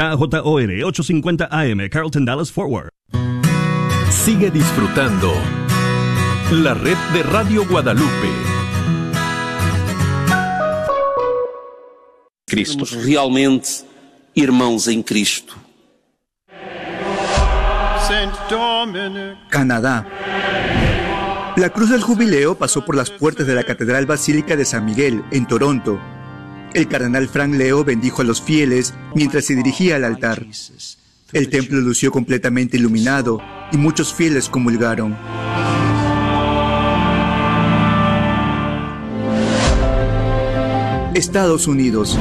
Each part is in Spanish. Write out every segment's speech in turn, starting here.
KJOR 850 AM, Carlton Dallas Forward. Sigue disfrutando la red de Radio Guadalupe. Cristo. Somos realmente irmãos em Cristo. Canadá. La Cruz del Jubileo pasó por las puertas de la Catedral Basílica de San Miguel, en Toronto. El cardenal Frank Leo bendijo a los fieles mientras se dirigía al altar. El templo lució completamente iluminado y muchos fieles comulgaron. Estados Unidos.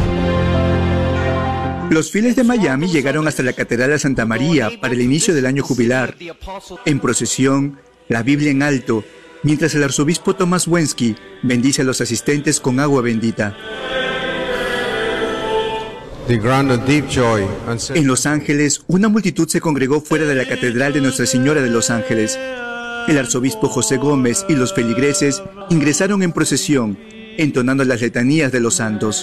Los fieles de Miami llegaron hasta la Catedral de Santa María para el inicio del año jubilar. En procesión, la Biblia en alto, mientras el arzobispo Thomas Wensky bendice a los asistentes con agua bendita. En Los Ángeles, una multitud se congregó fuera de la Catedral de Nuestra Señora de Los Ángeles. El arzobispo José Gómez y los feligreses ingresaron en procesión, entonando las letanías de los santos.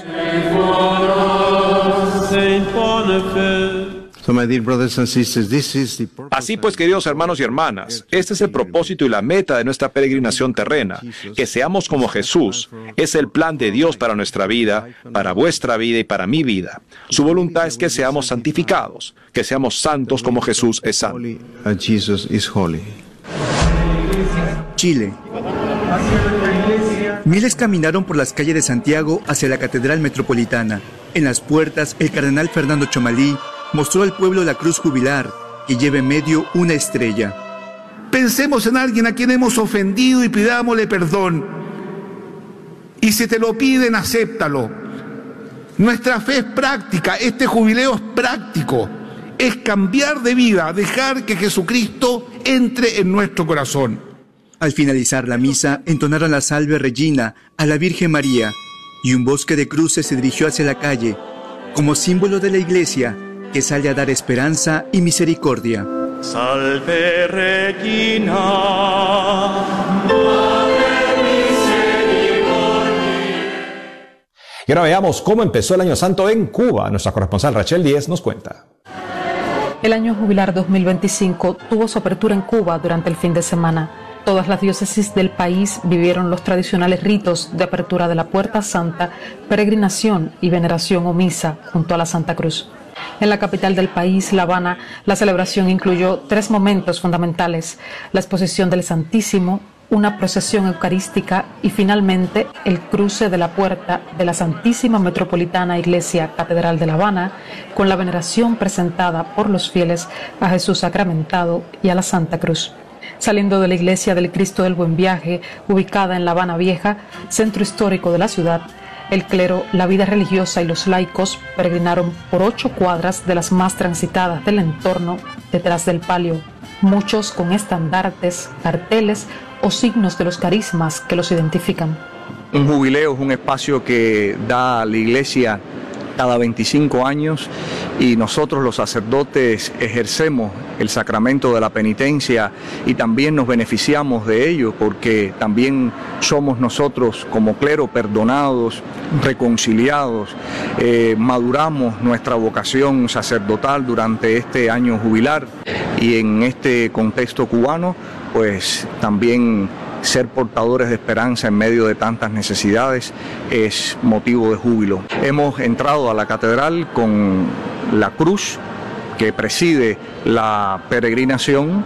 Así pues, queridos hermanos y hermanas, este es el propósito y la meta de nuestra peregrinación terrena, que seamos como Jesús. Es el plan de Dios para nuestra vida, para vuestra vida y para mi vida. Su voluntad es que seamos santificados, que seamos santos como Jesús es santo. Chile. Miles caminaron por las calles de Santiago hacia la Catedral Metropolitana. En las puertas, el cardenal Fernando Chomalí mostró al pueblo la cruz jubilar, que lleva en medio una estrella. Pensemos en alguien a quien hemos ofendido y pidámosle perdón. Y si te lo piden, acéptalo. Nuestra fe es práctica, este jubileo es práctico. Es cambiar de vida, dejar que Jesucristo entre en nuestro corazón. Al finalizar la misa, entonaron la Salve Regina a la Virgen María, y un bosque de cruces se dirigió hacia la calle, como símbolo de la Iglesia, que sale a dar esperanza y misericordia. Salve Regina, Madre Misericordia. Y ahora veamos cómo empezó el Año Santo en Cuba. Nuestra corresponsal Rachel Díez nos cuenta. El año jubilar 2025 tuvo su apertura en Cuba durante el fin de semana. Todas las diócesis del país vivieron los tradicionales ritos de apertura de la Puerta Santa, peregrinación y veneración o misa junto a la Santa Cruz. En la capital del país, La Habana, la celebración incluyó 3 momentos fundamentales: la exposición del Santísimo, una procesión eucarística y finalmente el cruce de la puerta de la Santísima Metropolitana Iglesia Catedral de La Habana con la veneración presentada por los fieles a Jesús sacramentado y a la Santa Cruz. Saliendo de la iglesia del Cristo del Buen Viaje, ubicada en La Habana Vieja, centro histórico de la ciudad, el clero, la vida religiosa y los laicos peregrinaron por 8 cuadras de las más transitadas del entorno detrás del palio, muchos con estandartes, carteles o signos de los carismas que los identifican. Un jubileo es un espacio que da a la iglesia cada 25 años y nosotros los sacerdotes ejercemos el sacramento de la penitencia y también nos beneficiamos de ello porque también somos nosotros como clero perdonados, reconciliados, maduramos nuestra vocación sacerdotal durante este año jubilar y en este contexto cubano pues también ser portadores de esperanza en medio de tantas necesidades es motivo de júbilo. Hemos entrado a la catedral con la cruz que preside la peregrinación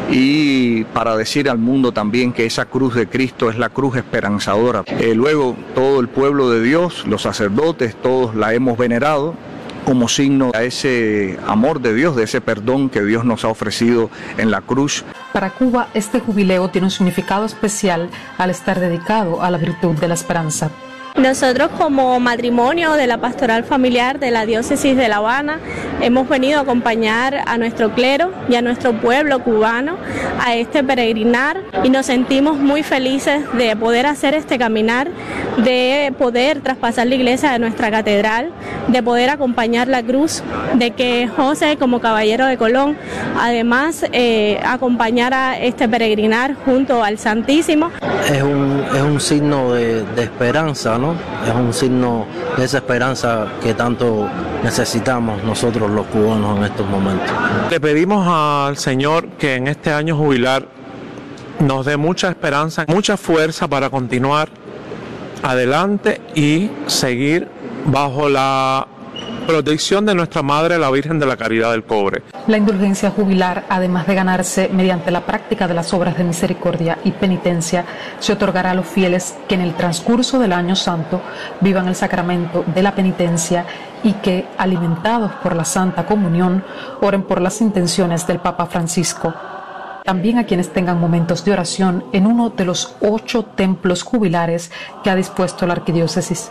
y para decir al mundo también que esa cruz de Cristo es la cruz esperanzadora. Luego todo el pueblo de Dios, los sacerdotes, todos la hemos venerado como signo a ese amor de Dios, de ese perdón que Dios nos ha ofrecido en la cruz. Para Cuba, este jubileo tiene un significado especial al estar dedicado a la virtud de la esperanza. Nosotros como matrimonio de la pastoral familiar de la diócesis de La Habana hemos venido a acompañar a nuestro clero y a nuestro pueblo cubano a este peregrinar y nos sentimos muy felices de poder hacer este caminar, de poder traspasar la iglesia de nuestra catedral, de poder acompañar la cruz, de que José como caballero de Colón además acompañara este peregrinar junto al Santísimo. Es un signo de esperanza, ¿no? ¿no? Es un signo de esa esperanza que tanto necesitamos nosotros los cubanos en estos momentos. Le pedimos al Señor que en este año jubilar nos dé mucha esperanza, mucha fuerza para continuar adelante y seguir bajo la protección de nuestra Madre, la Virgen de la Caridad del Cobre. La indulgencia jubilar, además de ganarse mediante la práctica de las obras de misericordia y penitencia, se otorgará a los fieles que en el transcurso del Año Santo vivan el sacramento de la penitencia y que, alimentados por la Santa Comunión, oren por las intenciones del Papa Francisco. También a quienes tengan momentos de oración en uno de los 8 templos jubilares que ha dispuesto la Arquidiócesis.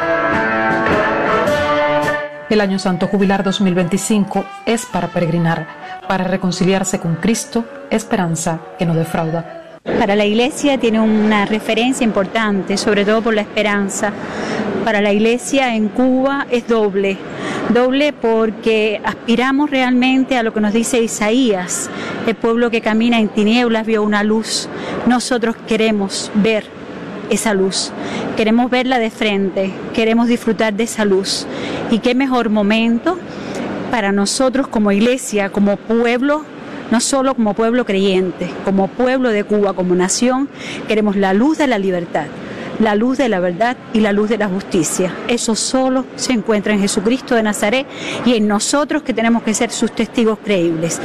El Año Santo Jubilar 2025 es para peregrinar, para reconciliarse con Cristo, esperanza que no defrauda. Para la Iglesia tiene una referencia importante, sobre todo por la esperanza. Para la Iglesia en Cuba es doble porque aspiramos realmente a lo que nos dice Isaías: el pueblo que camina en tinieblas vio una luz. Nosotros queremos ver esa luz, queremos verla de frente, queremos disfrutar de esa luz. Y qué mejor momento para nosotros como Iglesia, como pueblo, no solo como pueblo creyente, como pueblo de Cuba, como nación, queremos la luz de la libertad, la luz de la verdad y la luz de la justicia. Eso solo se encuentra en Jesucristo de Nazaret y en nosotros, que tenemos que ser sus testigos creíbles.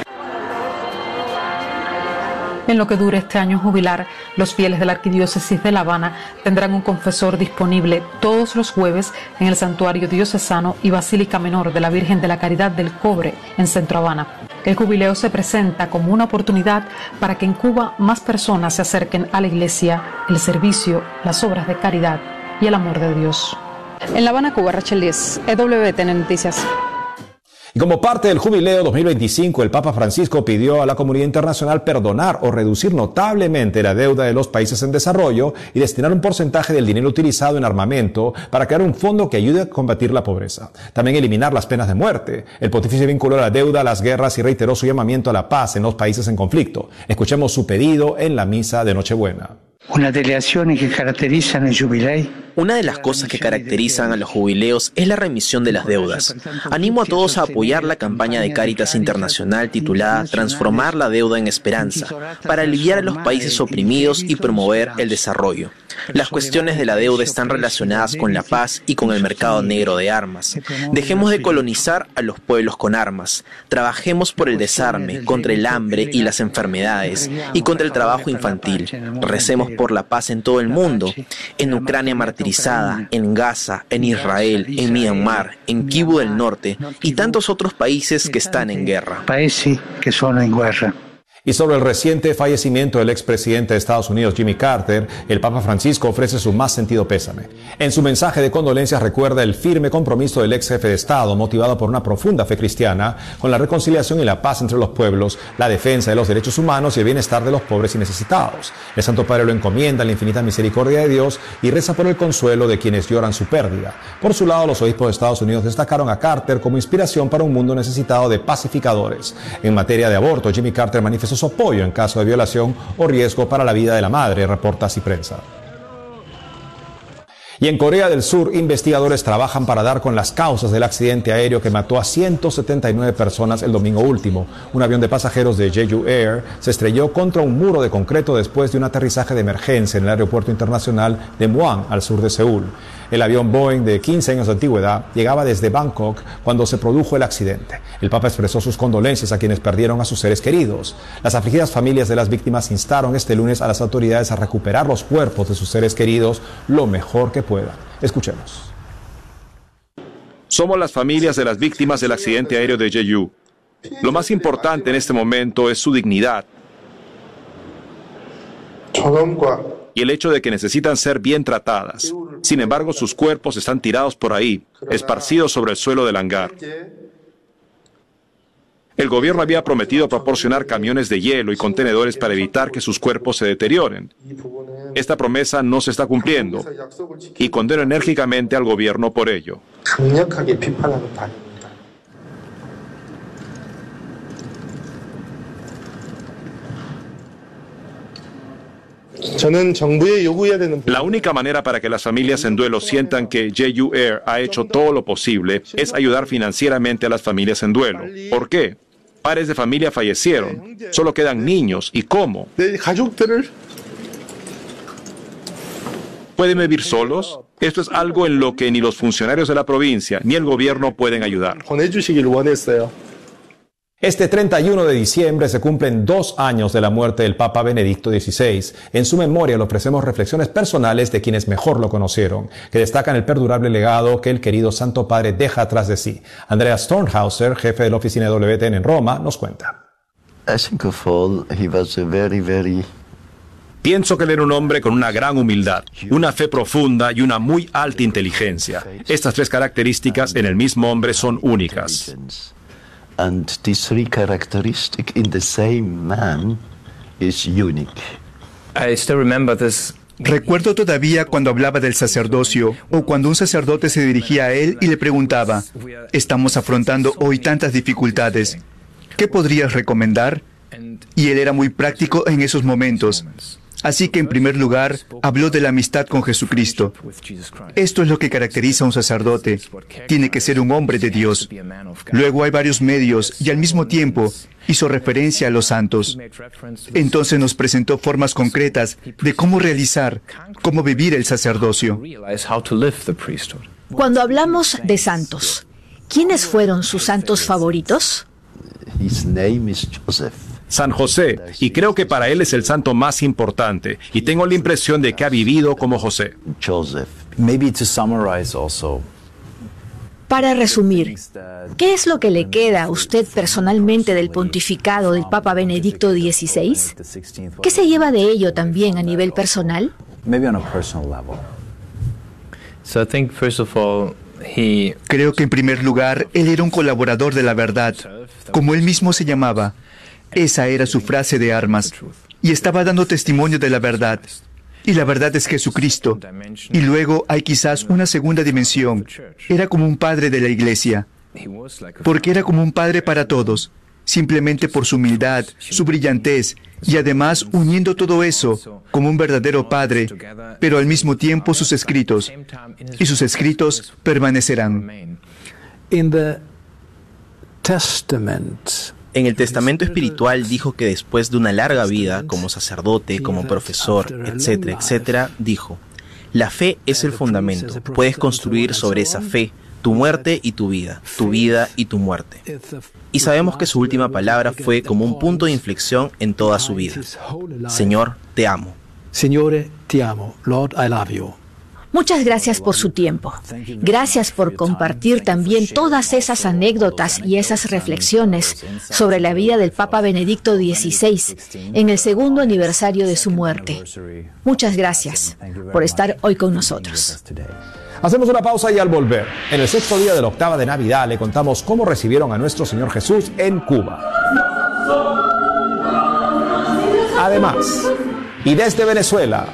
En lo que dure este año jubilar, los fieles de la Arquidiócesis de La Habana tendrán un confesor disponible todos los jueves en el Santuario Diocesano y Basílica Menor de la Virgen de la Caridad del Cobre, en Centro Habana. El jubileo se presenta como una oportunidad para que en Cuba más personas se acerquen a la Iglesia, el servicio, las obras de caridad y el amor de Dios. En La Habana, Cuba, Rachel Díez, EWTN Noticias. Y como parte del jubileo 2025, el Papa Francisco pidió a la comunidad internacional perdonar o reducir notablemente la deuda de los países en desarrollo y destinar un porcentaje del dinero utilizado en armamento para crear un fondo que ayude a combatir la pobreza. También eliminar las penas de muerte. El pontífice vinculó la deuda a las guerras y reiteró su llamamiento a la paz en los países en conflicto. Escuchemos su pedido en la misa de Nochebuena. Una de las cosas que caracterizan a los jubileos es la remisión de las deudas. Animo a todos a apoyar la campaña de Cáritas Internacional titulada Transformar la deuda en esperanza, para aliviar a los países oprimidos y promover el desarrollo. Las cuestiones de la deuda están relacionadas con la paz y con el mercado negro de armas. Dejemos de colonizar a los pueblos con armas. Trabajemos por el desarme, contra el hambre y las enfermedades, y contra el trabajo infantil. Recemos por la paz en todo el mundo, en Ucrania martirizada, en Gaza, en Israel, en Myanmar, en Kivu del Norte y tantos otros países que están en guerra. Países que son en guerra. Y sobre el reciente fallecimiento del expresidente de Estados Unidos, Jimmy Carter, el Papa Francisco ofrece su más sentido pésame. En su mensaje de condolencias recuerda el firme compromiso del ex jefe de Estado, motivado por una profunda fe cristiana, con la reconciliación y la paz entre los pueblos, la defensa de los derechos humanos y el bienestar de los pobres y necesitados. El Santo Padre lo encomienda a la infinita misericordia de Dios y reza por el consuelo de quienes lloran su pérdida. Por su lado, los obispos de Estados Unidos destacaron a Carter como inspiración para un mundo necesitado de pacificadores. En materia de aborto, Jimmy Carter manifestó su apoyo en caso de violación o riesgo para la vida de la madre, reporta Así Prensa. Y en Corea del Sur, investigadores trabajan para dar con las causas del accidente aéreo que mató a 179 personas el domingo último. Un avión de pasajeros de Jeju Air se estrelló contra un muro de concreto después de un aterrizaje de emergencia en el aeropuerto internacional de Muan, al sur de Seúl. El avión Boeing de 15 años de antigüedad llegaba desde Bangkok cuando se produjo el accidente. El Papa expresó sus condolencias a quienes perdieron a sus seres queridos. Las afligidas familias de las víctimas instaron este lunes a las autoridades a recuperar los cuerpos de sus seres queridos lo mejor que puedan. Escuchemos. Somos las familias de las víctimas del accidente aéreo de Jeju. Lo más importante en este momento es su dignidad y el hecho de que necesitan ser bien tratadas. Sin embargo, sus cuerpos están tirados por ahí, esparcidos sobre el suelo del hangar. El gobierno había prometido proporcionar camiones de hielo y contenedores para evitar que sus cuerpos se deterioren. Esta promesa no se está cumpliendo y condeno enérgicamente al gobierno por ello. La única manera para que las familias en duelo sientan que JUAIR ha hecho todo lo posible es ayudar financieramente a las familias en duelo. ¿Por qué? Padres de familia fallecieron, solo quedan niños. ¿Y cómo? ¿Pueden vivir solos? Esto es algo en lo que ni los funcionarios de la provincia ni el gobierno pueden ayudar. Este 31 de diciembre se cumplen 2 años de la muerte del Papa Benedicto XVI. En su memoria le ofrecemos reflexiones personales de quienes mejor lo conocieron, que destacan el perdurable legado que el querido Santo Padre deja atrás de sí. Andrea Stornhauser, jefe de la oficina de WTN en Roma, nos cuenta. Pienso que él era un hombre con una gran humildad, una fe profunda y una muy alta inteligencia. Estas 3 características en el mismo hombre son únicas. And these 3 characteristics in the same man is unique. I still remember this. Recuerdo todavía cuando hablaba del sacerdocio o cuando un sacerdote se dirigía a él y le preguntaba, estamos afrontando hoy tantas dificultades, ¿qué podrías recomendar? Y él era muy práctico en esos momentos. Así que en primer lugar habló de la amistad con Jesucristo. Esto es lo que caracteriza a un sacerdote. Tiene que ser un hombre de Dios. Luego hay varios medios y al mismo tiempo hizo referencia a los santos. Entonces nos presentó formas concretas de cómo realizar, cómo vivir el sacerdocio. Cuando hablamos de santos, ¿quiénes fueron sus santos favoritos? His name is Joseph. San José, y creo que para él es el santo más importante, y tengo la impresión de que ha vivido como José. Para resumir, ¿qué es lo que le queda a usted personalmente del pontificado del Papa Benedicto XVI? ¿Qué se lleva de ello también a nivel personal? Creo que en primer lugar, él era un colaborador de la verdad, como él mismo se llamaba. Esa era su frase de armas, y estaba dando testimonio de la verdad. Y la verdad es Jesucristo. Y luego hay quizás una segunda dimensión. Era como un padre de la iglesia, porque era como un padre para todos, simplemente por su humildad, su brillantez, y además uniendo todo eso como un verdadero padre, pero al mismo tiempo sus escritos. Y sus escritos permanecerán. En el testamento espiritual dijo que después de una larga vida como sacerdote, como profesor, etcétera, etcétera, dijo, la fe es el fundamento, puedes construir sobre esa fe tu muerte y tu vida y tu muerte. Y sabemos que su última palabra fue como un punto de inflexión en toda su vida. Señor, te amo. Signore, ti amo. Lord, I love you. Muchas gracias por su tiempo. Gracias por compartir también todas esas anécdotas y esas reflexiones sobre la vida del Papa Benedicto XVI en el 2º aniversario de su muerte. Muchas gracias por estar hoy con nosotros. Hacemos una pausa y al volver, en el 6º día de la octava de Navidad, le contamos cómo recibieron a nuestro Señor Jesús en Cuba. Además, y desde Venezuela,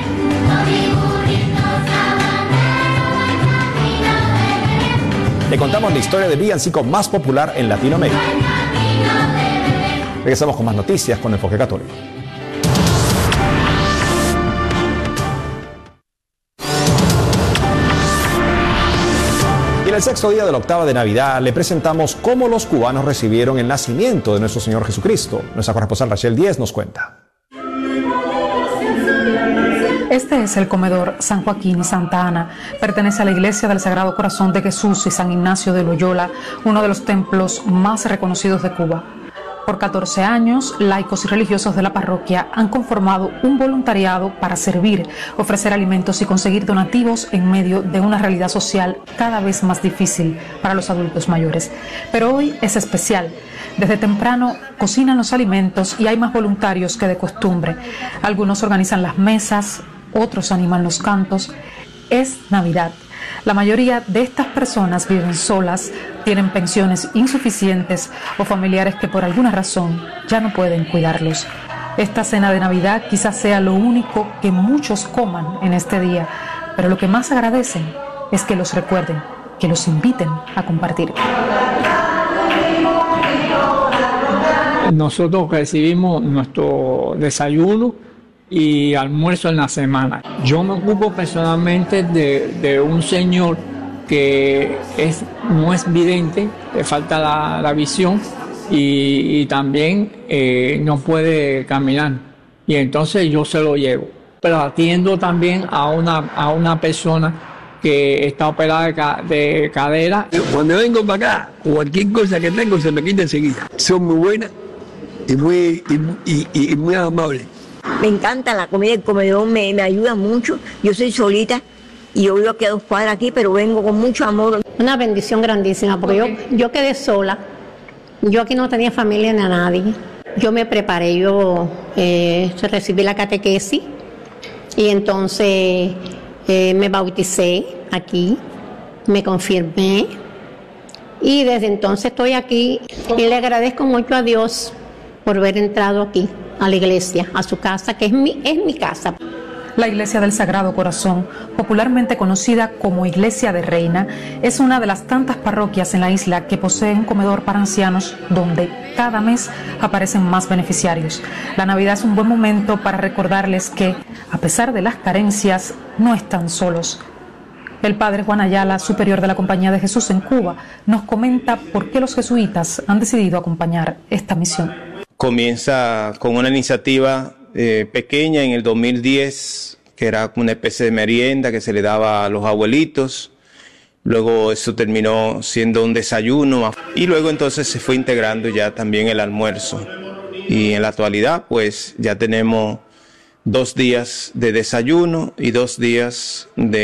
le contamos la historia del villancico más popular en Latinoamérica. Regresamos con más noticias con Enfoque Católico. Y en el 6º día de la octava de Navidad le presentamos cómo los cubanos recibieron el nacimiento de nuestro Señor Jesucristo. Nuestra corresponsal Rachel Díez nos cuenta. Este es el comedor San Joaquín y Santa Ana. Pertenece a la Iglesia del Sagrado Corazón de Jesús y San Ignacio de Loyola, uno de los templos más reconocidos de Cuba. Por 14 años, laicos y religiosos de la parroquia han conformado un voluntariado para servir, ofrecer alimentos y conseguir donativos en medio de una realidad social cada vez más difícil para los adultos mayores. Pero hoy es especial. Desde temprano cocinan los alimentos y hay más voluntarios que de costumbre. Algunos organizan las mesas, otros animan los cantos. Es Navidad. La mayoría de estas personas viven solas, tienen pensiones insuficientes o familiares que por alguna razón ya no pueden cuidarlos. Esta cena de Navidad quizás sea lo único que muchos coman en este día, pero lo que más agradecen es que los recuerden, que los inviten a compartir. Nosotros recibimos nuestro desayuno y almuerzo en la semana. Yo me ocupo personalmente de un señor que no es vidente, le falta la visión y también no puede caminar. Y entonces yo se lo llevo. Pero atiendo también a una persona que está operada de cadera. Cuando vengo para acá, cualquier cosa que tengo se me quita enseguida. Son muy buenas y muy amables. Me encanta la comida, el comedor me ayuda mucho. Yo soy solita y yo vivo aquí a 2 cuadras aquí, pero vengo con mucho amor. Una bendición grandísima, porque yo quedé sola. Yo aquí no tenía familia ni a nadie. Yo me preparé, yo recibí la catequesis y entonces me bauticé aquí, me confirmé y desde entonces estoy aquí y le agradezco mucho a Dios por haber entrado aquí a la iglesia, a su casa, que es mi casa. La Iglesia del Sagrado Corazón, popularmente conocida como Iglesia de Reina, es una de las tantas parroquias en la isla que posee un comedor para ancianos donde cada mes aparecen más beneficiarios. La Navidad es un buen momento para recordarles que, a pesar de las carencias, no están solos. El padre Juan Ayala, superior de la Compañía de Jesús en Cuba, nos comenta por qué los jesuitas han decidido acompañar esta misión. Comienza con una iniciativa pequeña en el 2010, que era una especie de merienda que se le daba a los abuelitos. Luego eso terminó siendo un desayuno y luego entonces se fue integrando ya también el almuerzo. Y en la actualidad pues ya tenemos 2 días de desayuno y 2 días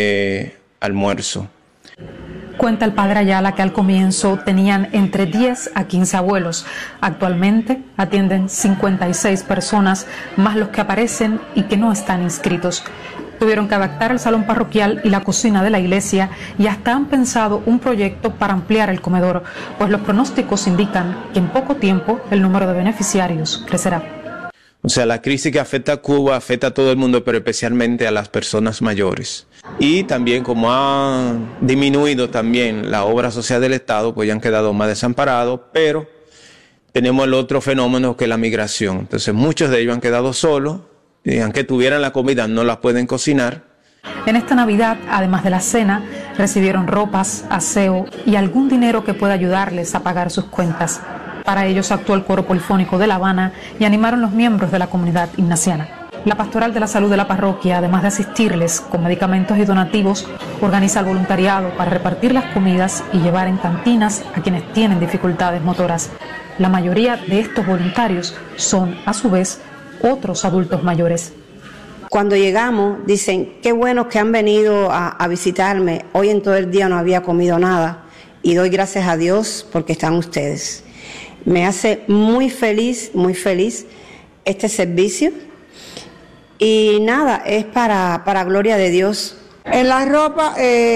de almuerzo. Cuenta el padre Ayala que al comienzo tenían entre 10 a 15 abuelos. Actualmente atienden 56 personas, más los que aparecen y que no están inscritos. Tuvieron que adaptar el salón parroquial y la cocina de la iglesia y hasta han pensado un proyecto para ampliar el comedor, pues los pronósticos indican que en poco tiempo el número de beneficiarios crecerá. O sea, la crisis que afecta a Cuba afecta a todo el mundo, pero especialmente a las personas mayores. Y también como ha disminuido también la obra social del Estado, pues ya han quedado más desamparados, pero tenemos el otro fenómeno que es la migración. Entonces muchos de ellos han quedado solos y aunque tuvieran la comida no la pueden cocinar. En esta Navidad, además de la cena, recibieron ropas, aseo y algún dinero que pueda ayudarles a pagar sus cuentas. Para ellos actuó el coro polifónico de La Habana y animaron los miembros de la comunidad ignaciana. La Pastoral de la Salud de la parroquia, además de asistirles con medicamentos y donativos, organiza el voluntariado para repartir las comidas y llevar en cantinas a quienes tienen dificultades motoras. La mayoría de estos voluntarios son, a su vez, otros adultos mayores. Cuando llegamos, dicen, qué buenos que han venido a visitarme. Hoy en todo el día no había comido nada y doy gracias a Dios porque están ustedes. Me hace muy feliz este servicio y nada, es para gloria de Dios. En la ropa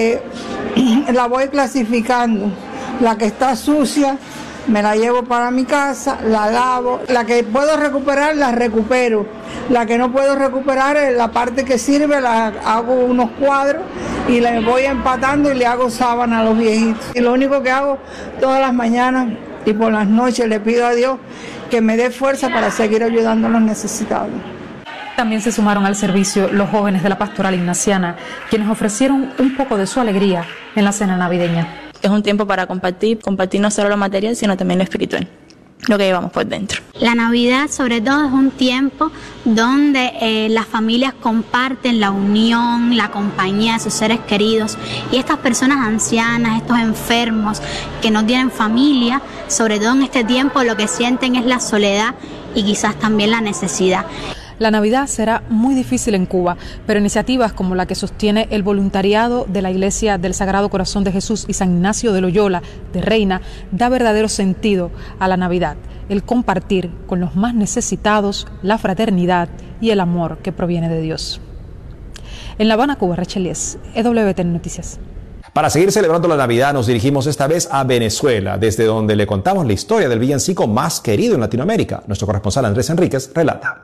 la voy clasificando, la que está sucia me la llevo para mi casa, la lavo, la que puedo recuperar la recupero, la que no puedo recuperar la parte que sirve la hago unos cuadros y le voy empatando y le hago sábana a los viejitos. Y lo único que hago todas las mañanas y por las noches le pido a Dios que me dé fuerza para seguir ayudando a los necesitados. También se sumaron al servicio los jóvenes de la Pastoral Ignaciana, quienes ofrecieron un poco de su alegría en la cena navideña. Es un tiempo para compartir no solo lo material, sino también lo espiritual, lo que llevamos por dentro. La Navidad sobre todo es un tiempo donde las familias comparten la unión, la compañía de sus seres queridos y estas personas ancianas, estos enfermos que no tienen familia, sobre todo en este tiempo lo que sienten es la soledad y quizás también la necesidad. La Navidad será muy difícil en Cuba, pero iniciativas como la que sostiene el voluntariado de la Iglesia del Sagrado Corazón de Jesús y San Ignacio de Loyola de Reina da verdadero sentido a la Navidad, el compartir con los más necesitados, la fraternidad y el amor que proviene de Dios. En La Habana, Cuba, Rachel Lies, EWTN Noticias. Para seguir celebrando la Navidad nos dirigimos esta vez a Venezuela, desde donde le contamos la historia del villancico más querido en Latinoamérica. Nuestro corresponsal Andrés Enríquez relata.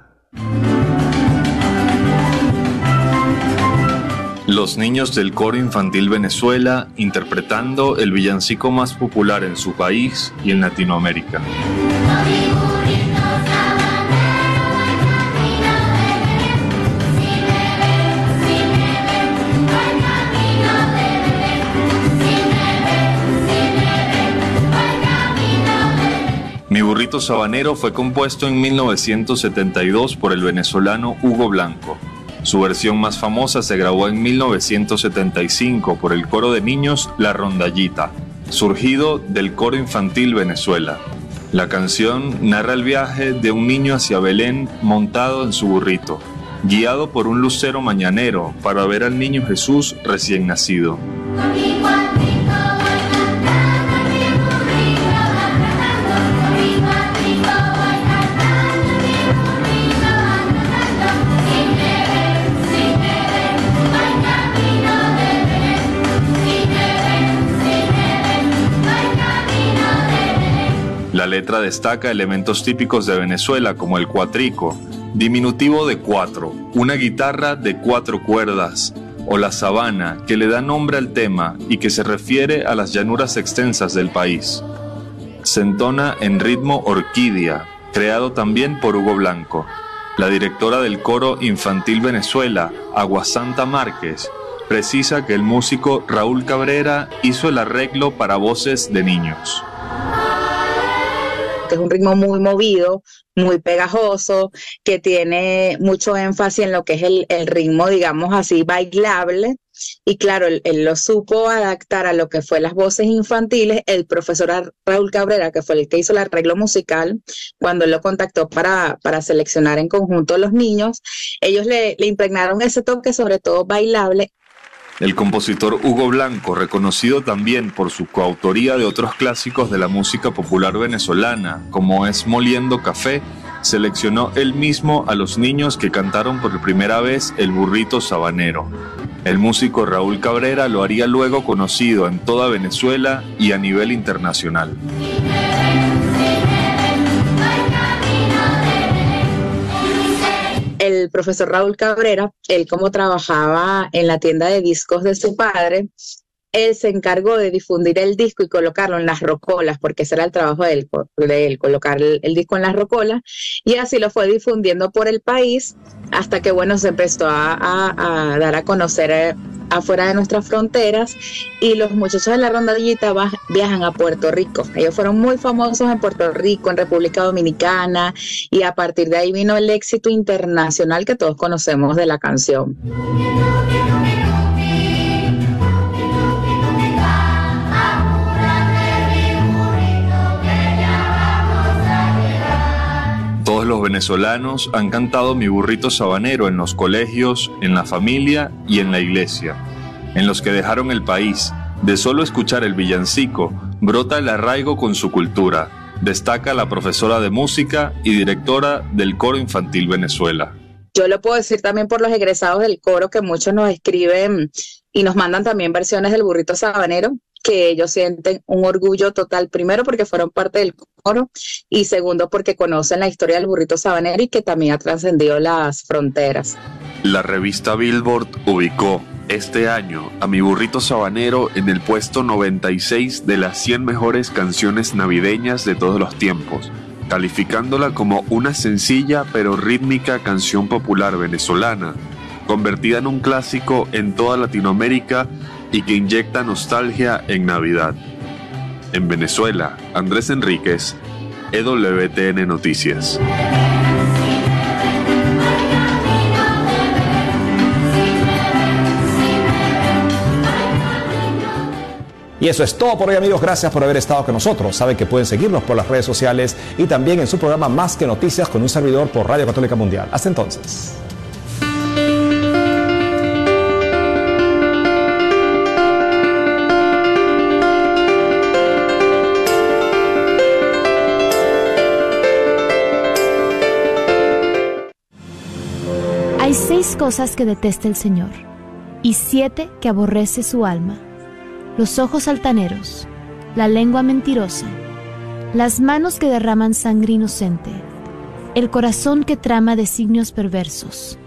Los niños del Coro Infantil Venezuela interpretando el villancico más popular en su país y en burrito sabanero fue compuesto en 1972 por el venezolano Hugo Blanco. Su versión más famosa se grabó en 1975 por el coro de niños La Rondallita, surgido del Coro Infantil Venezuela. La canción narra el viaje de un niño hacia Belén montado en su burrito, guiado por un lucero mañanero para ver al niño Jesús recién nacido. La letra destaca elementos típicos de Venezuela como el cuatrico, diminutivo de cuatro, una guitarra de 4 cuerdas, o la sabana, que le da nombre al tema y que se refiere a las llanuras extensas del país. Se entona en ritmo orquídea, creado también por Hugo Blanco. La directora del Coro Infantil Venezuela, Aguasanta Márquez, precisa que el músico Raúl Cabrera hizo el arreglo para voces de niños. Que es un ritmo muy movido, muy pegajoso, que tiene mucho énfasis en lo que es el ritmo, digamos así, bailable. Y claro, él lo supo adaptar a lo que fue las voces infantiles. El profesor Raúl Cabrera, que fue el que hizo el arreglo musical, cuando él lo contactó para seleccionar en conjunto los niños, ellos le impregnaron ese toque, sobre todo bailable. El compositor Hugo Blanco, reconocido también por su coautoría de otros clásicos de la música popular venezolana, como es Moliendo Café, seleccionó él mismo a los niños que cantaron por primera vez el burrito sabanero. El músico Raúl Cabrera lo haría luego conocido en toda Venezuela y a nivel internacional. El profesor Raúl Cabrera, él como trabajaba en la tienda de discos de su padre, él se encargó de difundir el disco y colocarlo en las rocolas, porque ese era el trabajo de él, colocar el disco en las rocolas, y así lo fue difundiendo por el país, hasta que bueno, se empezó a dar a conocer afuera de nuestras fronteras, y los muchachos de La Rondallita viajan a Puerto Rico. Ellos fueron muy famosos en Puerto Rico, en República Dominicana, y a partir de ahí vino el éxito internacional que todos conocemos de la canción. Todos los venezolanos han cantado Mi burrito sabanero en los colegios, en la familia y en la iglesia, en los que dejaron el país. De solo escuchar el villancico, brota el arraigo con su cultura, destaca la profesora de música y directora del Coro Infantil Venezuela. Yo lo puedo decir también por los egresados del coro, que muchos nos escriben y nos mandan también versiones del burrito sabanero, que ellos sienten un orgullo total, primero porque fueron parte del coro y segundo porque conocen la historia del burrito sabanero y que también ha trascendido las fronteras. La revista Billboard ubicó este año a Mi burrito sabanero en el puesto 96 de las 100 mejores canciones navideñas de todos los tiempos, calificándola como una sencilla pero rítmica canción popular venezolana, convertida en un clásico en toda Latinoamérica y que inyecta nostalgia en Navidad. En Venezuela, Andrés Enríquez, EWTN Noticias. Y eso es todo por hoy, amigos. Gracias por haber estado con nosotros. Saben que pueden seguirnos por las redes sociales y también en su programa Más que Noticias con un servidor por Radio Católica Mundial. Hasta entonces. Hay 6 cosas que detesta el Señor, y 7 que aborrece su alma: los ojos altaneros, la lengua mentirosa, las manos que derraman sangre inocente, el corazón que trama designios perversos.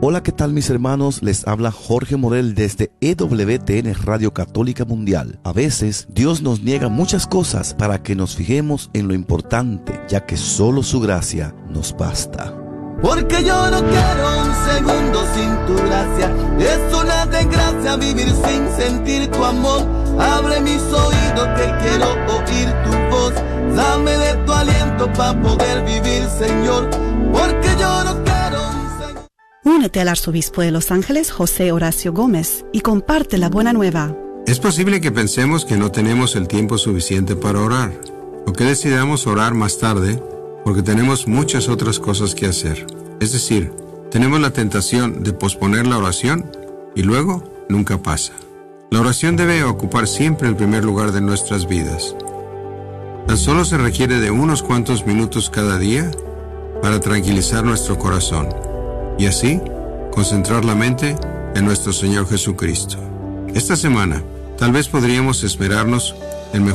Hola, ¿qué tal mis hermanos? Les habla Jorge Morel desde EWTN Radio Católica Mundial. A veces Dios nos niega muchas cosas para que nos fijemos en lo importante, ya que solo su gracia nos basta. Porque yo no quiero un segundo sin tu gracia. Es una desgracia vivir sin sentir tu amor. Abre mis oídos que quiero oír tu voz. Dame de tu aliento para poder vivir, Señor. Porque yo no quiero un segundo. Únete al arzobispo de Los Ángeles, José Horacio Gómez, y comparte la buena nueva. Es posible que pensemos que no tenemos el tiempo suficiente para orar, o que decidamos orar más tarde, porque tenemos muchas otras cosas que hacer. Es decir, tenemos la tentación de posponer la oración y luego nunca pasa. La oración debe ocupar siempre el primer lugar de nuestras vidas. Tan solo se requiere de unos cuantos minutos cada día para tranquilizar nuestro corazón y así concentrar la mente en nuestro Señor Jesucristo. Esta semana, tal vez podríamos esmerarnos en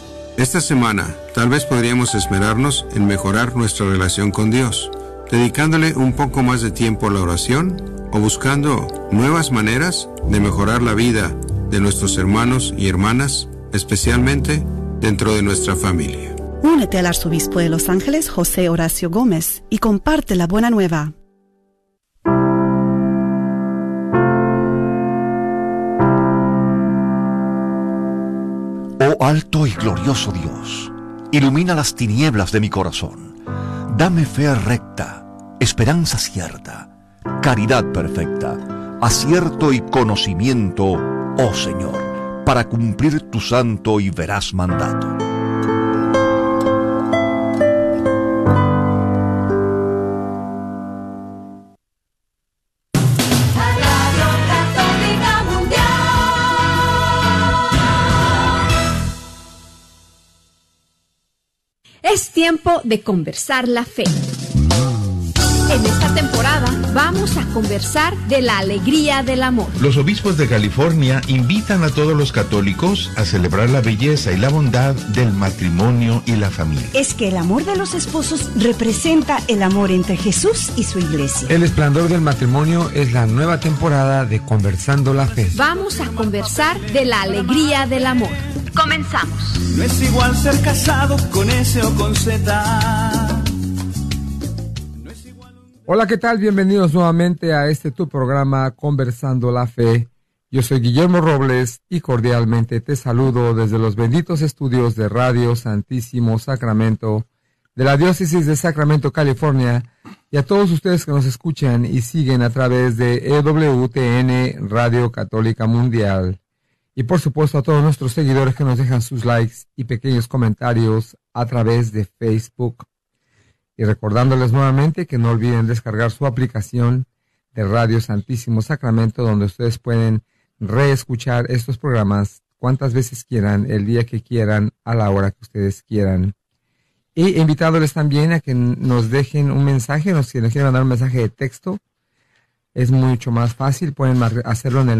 mejorar nuestra relación con Dios, dedicándole un poco más de tiempo a la oración o buscando nuevas maneras de mejorar la vida de nuestros hermanos y hermanas, especialmente dentro de nuestra familia. Únete al arzobispo de Los Ángeles, José Horacio Gómez, y comparte la buena nueva. Oh alto y glorioso Dios, ilumina las tinieblas de mi corazón. Dame fe recta, esperanza cierta, caridad perfecta, acierto y conocimiento, oh Señor, para cumplir tu santo y veraz mandato. Es tiempo de conversar la fe. En esta temporada vamos a conversar de la alegría del amor. Los obispos de California invitan a todos los católicos a celebrar la belleza y la bondad del matrimonio y la familia. Es que el amor de los esposos representa el amor entre Jesús y su iglesia. El esplendor del matrimonio es la nueva temporada de Conversando la Fe. Vamos a conversar de la alegría del amor. Comenzamos. No es igual ser casado con S o con Z. Hola, ¿qué tal? Bienvenidos nuevamente a tu programa Conversando la Fe. Yo soy Guillermo Robles y cordialmente te saludo desde los benditos estudios de Radio Santísimo Sacramento de la Diócesis de Sacramento, California, y a todos ustedes que nos escuchan y siguen a través de EWTN Radio Católica Mundial. Y por supuesto a todos nuestros seguidores que nos dejan sus likes y pequeños comentarios a través de Facebook. Y recordándoles nuevamente que no olviden descargar su aplicación de Radio Santísimo Sacramento, donde ustedes pueden reescuchar estos programas cuantas veces quieran, el día que quieran, a la hora que ustedes quieran. Y invitándoles también a que nos dejen un mensaje, si nos quieren mandar un mensaje de texto, es mucho más fácil, pueden hacerlo en el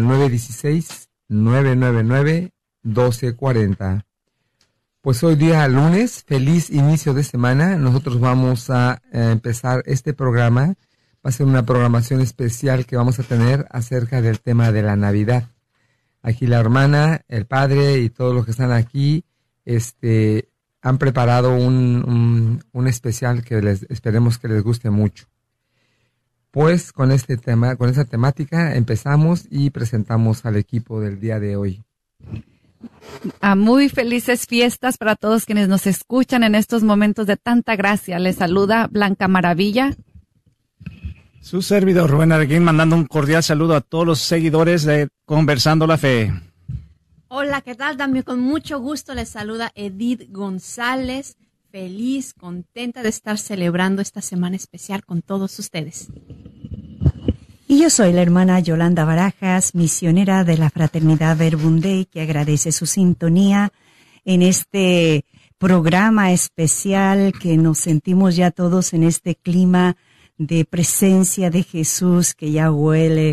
916-999-1240. Pues hoy día lunes, feliz inicio de semana. Nosotros vamos a empezar este programa. Va a ser una programación especial que vamos a tener acerca del tema de la Navidad. Aquí la hermana, el padre y todos los que están aquí han preparado un especial que esperemos que les guste mucho. Pues con este tema, con esa temática empezamos y presentamos al equipo del día de hoy. A muy felices fiestas para todos quienes nos escuchan en estos momentos de tanta gracia. Les saluda Blanca Maravilla. Su servidor Rubén Arguín, mandando un cordial saludo a todos los seguidores de Conversando la Fe. Hola, ¿qué tal? También con mucho gusto les saluda Edith González. Feliz, contenta de estar celebrando esta semana especial con todos ustedes. Y yo soy la hermana Yolanda Barajas, misionera de la Fraternidad Verbum Dei, que agradece su sintonía en este programa especial que nos sentimos ya todos en este clima de presencia de Jesús que ya huele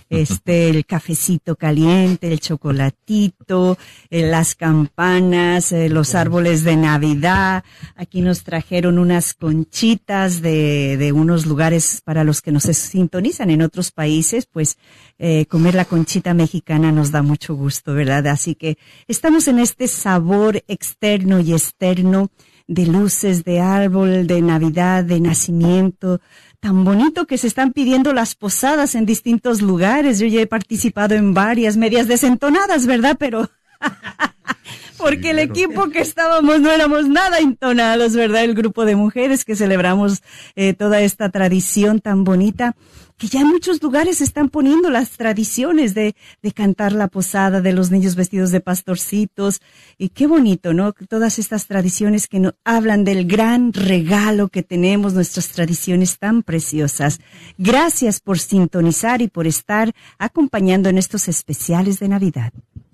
el cafecito caliente, el chocolatito, las campanas, los árboles de Navidad. Aquí nos trajeron unas conchitas de unos lugares para los que nos sintonizan en otros países, pues comer la conchita mexicana nos da mucho gusto, ¿verdad? Así que estamos en este sabor externo y externo de luces, de árbol, de Navidad, de nacimiento, tan bonito que se están pidiendo las posadas en distintos lugares. Yo ya he participado en varias, medias desentonadas, ¿verdad? Pero porque el equipo que estábamos no éramos nada entonados, ¿verdad? El grupo de mujeres que celebramos toda esta tradición tan bonita, que ya en muchos lugares están poniendo las tradiciones de cantar la posada, de los niños vestidos de pastorcitos. Y qué bonito, ¿no? Todas estas tradiciones que nos hablan del gran regalo que tenemos, nuestras tradiciones tan preciosas. Gracias por sintonizar y por estar acompañando en estos especiales de Navidad.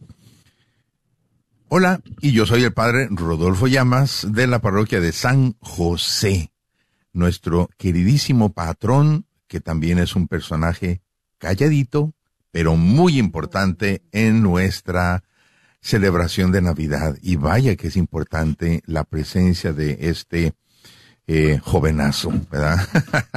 Hola, y yo soy el padre Rodolfo Llamas de la parroquia de San José, nuestro queridísimo patrón, que también es un personaje calladito, pero muy importante en nuestra celebración de Navidad. Y vaya que es importante la presencia de este jovenazo, ¿verdad?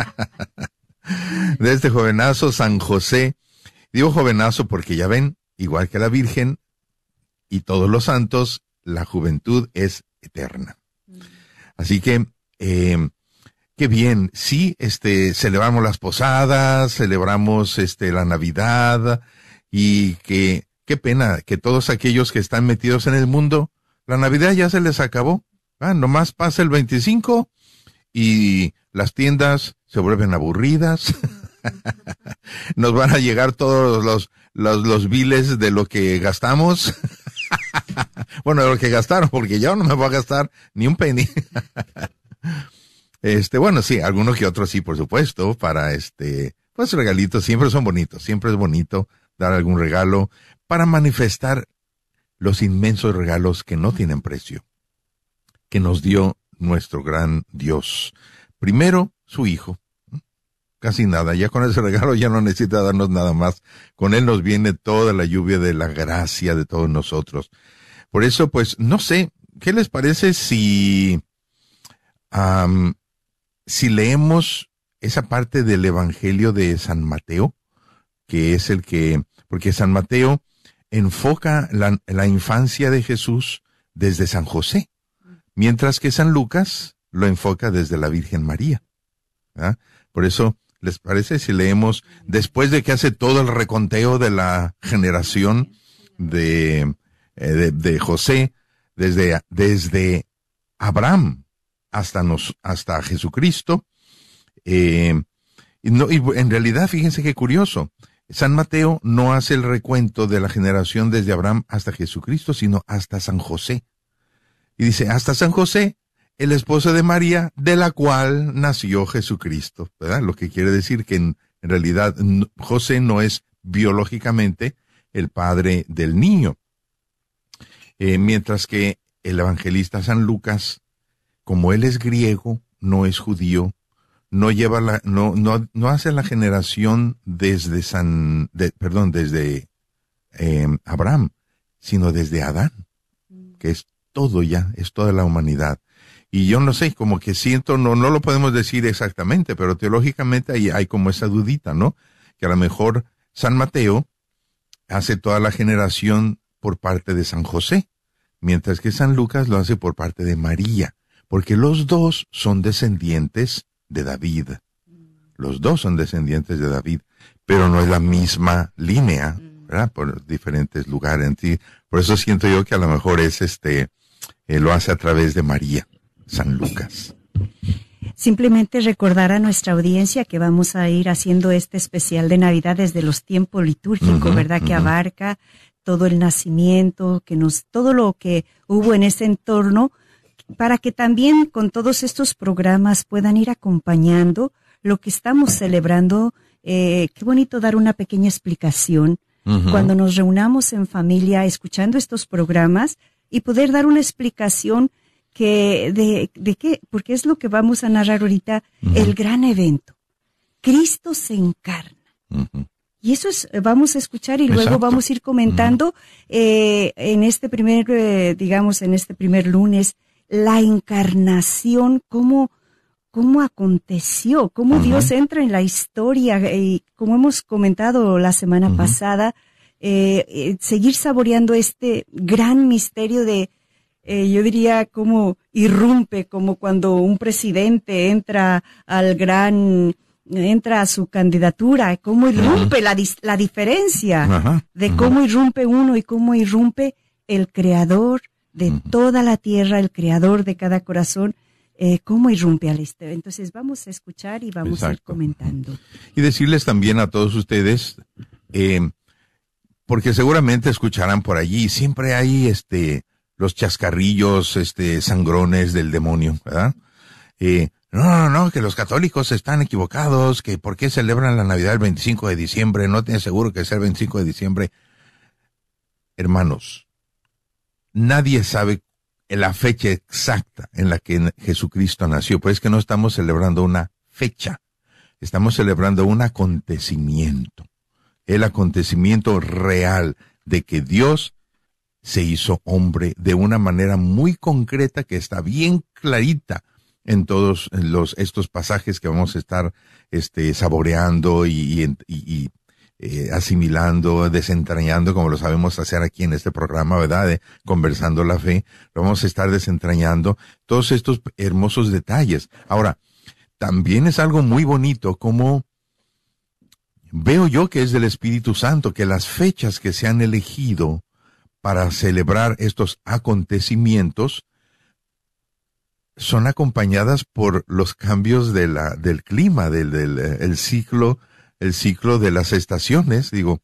De este jovenazo, San José. Digo jovenazo porque ya ven, igual que la Virgen y todos los santos, la juventud es eterna. Así que, qué bien, sí, celebramos las posadas, celebramos la Navidad, y qué pena que todos aquellos que están metidos en el mundo, la Navidad ya se les acabó. Nomás pasa el 25 y las tiendas se vuelven aburridas. Nos van a llegar todos los biles de lo que gastamos. Bueno, de lo que gastaron, porque yo no me voy a gastar ni un penny. Bueno, sí, algunos que otros sí, por supuesto, para pues regalitos siempre son bonitos, siempre es bonito dar algún regalo para manifestar los inmensos regalos que no tienen precio, que nos dio nuestro gran Dios. Primero, su Hijo. Casi nada, ya con ese regalo ya no necesita darnos nada más. Con él nos viene toda la lluvia de la gracia de todos nosotros. Por eso, pues, no sé, ¿qué les parece si leemos esa parte del Evangelio de San Mateo, que es porque San Mateo enfoca la infancia de Jesús desde San José, mientras que San Lucas lo enfoca desde la Virgen María. Por eso, ¿les parece si leemos, después de que hace todo el reconteo de la generación de José, desde Abraham hasta Jesucristo? Y en realidad, fíjense qué curioso, San Mateo no hace el recuento de la generación desde Abraham hasta Jesucristo, sino hasta San José. Y dice, hasta San José, el esposo de María, de la cual nació Jesucristo, ¿verdad? Lo que quiere decir que en realidad José no es biológicamente el padre del niño. Mientras que el evangelista San Lucas, como él es griego, no es judío, no hace la generación desde Abraham, sino desde Adán, que es toda la humanidad. Y yo no sé, como que siento, no lo podemos decir exactamente, pero teológicamente hay como esa dudita, ¿no? Que a lo mejor San Mateo hace toda la generación por parte de San José, mientras que San Lucas lo hace por parte de María, porque los dos son descendientes de David. Los dos son descendientes de David, pero no es la misma línea, ¿verdad? Por diferentes lugares. Por eso siento yo que a lo mejor es lo hace a través de María, San Lucas. Simplemente recordar a nuestra audiencia que vamos a ir haciendo este especial de Navidad desde los tiempos litúrgicos, ¿verdad? Que abarca todo el nacimiento, todo lo que hubo en ese entorno, para que también con todos estos programas puedan ir acompañando lo que estamos celebrando. Qué bonito dar una pequeña explicación cuando nos reunamos en familia escuchando estos programas y poder dar una explicación de qué, porque es lo que vamos a narrar ahorita, el gran evento. Cristo se encarna. Y eso es, vamos a escuchar y luego Exacto. vamos a ir comentando en este primer, digamos, en este primer lunes, la encarnación, cómo aconteció, cómo Dios entra en la historia y como hemos comentado la semana pasada, seguir saboreando este gran misterio de, yo diría, cómo irrumpe, como cuando un presidente entra a su candidatura, cómo irrumpe la diferencia de cómo irrumpe uno y cómo irrumpe el creador de toda la tierra, el creador de cada corazón, cómo irrumpe a la historia. Entonces vamos a escuchar y vamos a ir comentando. Y decirles también a todos ustedes, porque seguramente escucharán por allí, siempre hay los chascarrillos, sangrones del demonio, ¿verdad? No, que los católicos están equivocados, que por qué celebran la Navidad el 25 de diciembre, no tiene seguro que sea el 25 de diciembre. Hermanos, nadie sabe la fecha exacta en la que Jesucristo nació, pues es que no estamos celebrando una fecha, estamos celebrando un acontecimiento, el acontecimiento real de que Dios se hizo hombre de una manera muy concreta que está bien clarita en todos estos pasajes que vamos a estar saboreando y asimilando, desentrañando, como lo sabemos hacer aquí en este programa, ¿verdad? De Conversando la Fe, lo vamos a estar desentrañando todos estos hermosos detalles. Ahora, también es algo muy bonito como veo yo que es del Espíritu Santo, que las fechas que se han elegido para celebrar estos acontecimientos son acompañadas por los cambios del clima, el ciclo de las estaciones. Digo,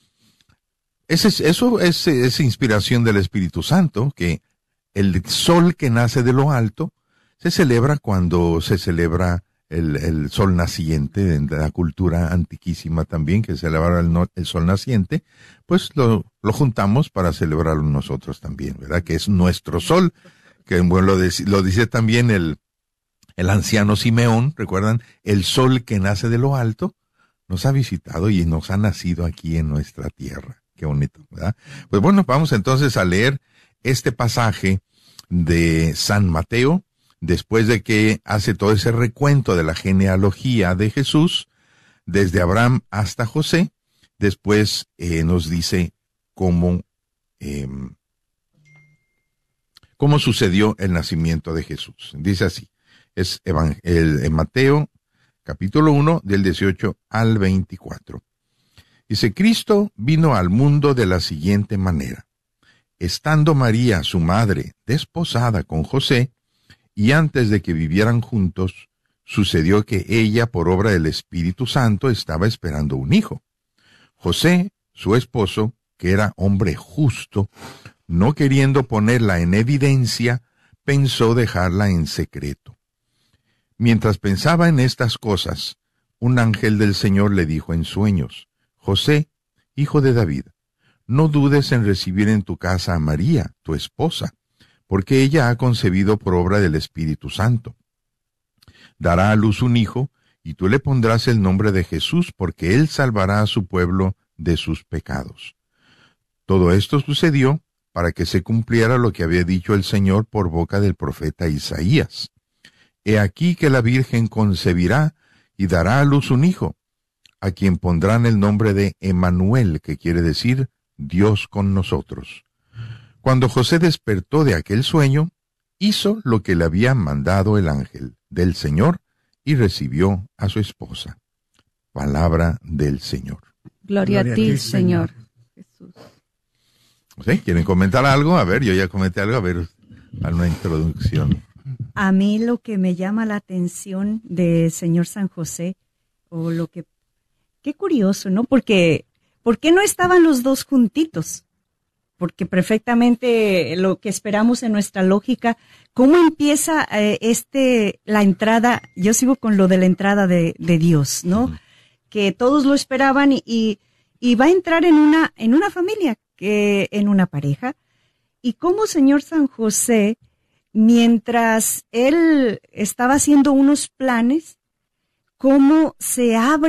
eso es inspiración del Espíritu Santo, que el sol que nace de lo alto se celebra cuando se celebra el sol naciente, de la cultura antiquísima también, que celebraba el sol naciente, pues lo juntamos para celebrarlo nosotros también, ¿verdad? Que es nuestro sol, que bueno, lo dice también el anciano Simeón, ¿recuerdan? El sol que nace de lo alto nos ha visitado y nos ha nacido aquí en nuestra tierra. Qué bonito, ¿verdad? Pues bueno, vamos entonces a leer este pasaje de San Mateo, después de que hace todo ese recuento de la genealogía de Jesús, desde Abraham hasta José. Después nos dice cómo sucedió el nacimiento de Jesús. Dice así, es en Mateo capítulo 1 del 18 al 24. Dice, Cristo vino al mundo de la siguiente manera. Estando María, su madre, desposada con José, y antes de que vivieran juntos, sucedió que ella, por obra del Espíritu Santo, estaba esperando un hijo. José, su esposo, que era hombre justo, no queriendo ponerla en evidencia, pensó dejarla en secreto. Mientras pensaba en estas cosas, un ángel del Señor le dijo en sueños, José, hijo de David, no dudes en recibir en tu casa a María, tu esposa, porque ella ha concebido por obra del Espíritu Santo. Dará a luz un hijo, y tú le pondrás el nombre de Jesús, porque él salvará a su pueblo de sus pecados. Todo esto sucedió para que se cumpliera lo que había dicho el Señor por boca del profeta Isaías. He aquí que la Virgen concebirá y dará a luz un hijo, a quien pondrán el nombre de Emmanuel, que quiere decir Dios con nosotros. Cuando José despertó de aquel sueño, hizo lo que le había mandado el ángel del Señor y recibió a su esposa. Palabra del Señor. Gloria a ti, Señor Jesús. ¿Sí? ¿Quieren comentar algo? A ver, yo ya comenté algo, a ver, a una introducción. A mí lo que me llama la atención de Señor San José, qué curioso, ¿no? Porque, ¿por qué no estaban los dos juntitos? Porque perfectamente lo que esperamos en nuestra lógica, ¿cómo empieza la entrada? Yo sigo con lo de la entrada de Dios, ¿no? Que todos lo esperaban y va a entrar en una familia, en una pareja. Y cómo Señor San José, mientras él estaba haciendo unos planes, cómo se abre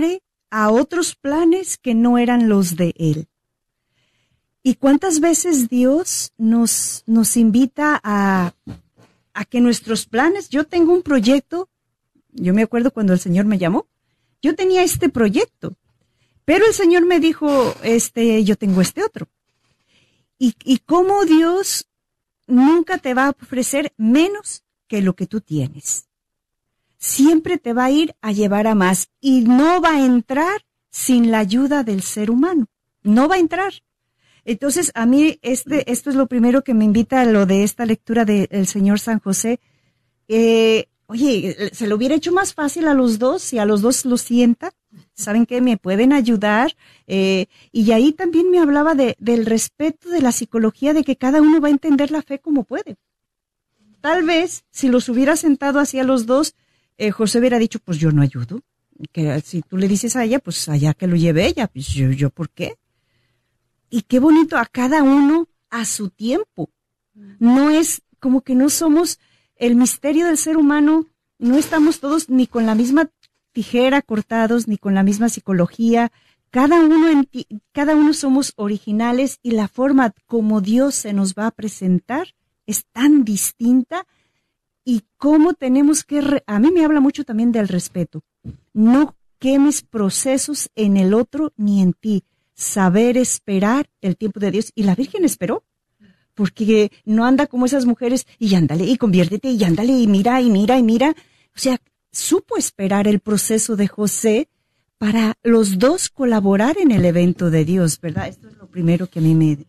a otros planes que no eran los de Él. ¿Y cuántas veces Dios nos invita a que nuestros planes, yo tengo un proyecto, yo me acuerdo cuando el Señor me llamó, yo tenía este proyecto, pero el Señor me dijo, yo tengo este otro. Y cómo Dios nunca te va a ofrecer menos que lo que tú tienes. Siempre te va a ir a llevar a más y no va a entrar sin la ayuda del ser humano. No va a entrar. Entonces, a mí esto es lo primero que me invita a lo de esta lectura del señor San José. Oye, se lo hubiera hecho más fácil a los dos, si a los dos lo sienta. ¿Saben qué? Me pueden ayudar. Y ahí también me hablaba del respeto de la psicología, de que cada uno va a entender la fe como puede. Tal vez, si los hubiera sentado así a los dos, José hubiera dicho, pues yo no ayudo. Que si tú le dices a ella, pues allá que lo lleve ella. Pues yo ¿por qué? Y qué bonito, a cada uno a su tiempo. No es como que no somos el misterio del ser humano, no estamos todos ni con la misma tijera cortados, ni con la misma psicología. Cada uno somos originales y la forma como Dios se nos va a presentar es tan distinta. Y cómo tenemos que, a mí me habla mucho también del respeto. No quemes procesos en el otro ni en ti. Saber esperar el tiempo de Dios. Y la Virgen esperó, porque no anda como esas mujeres y ándale y conviértete y ándale y mira. O sea, supo esperar el proceso de José para los dos colaborar en el evento de Dios, ¿verdad? Esto es lo primero que a mí me...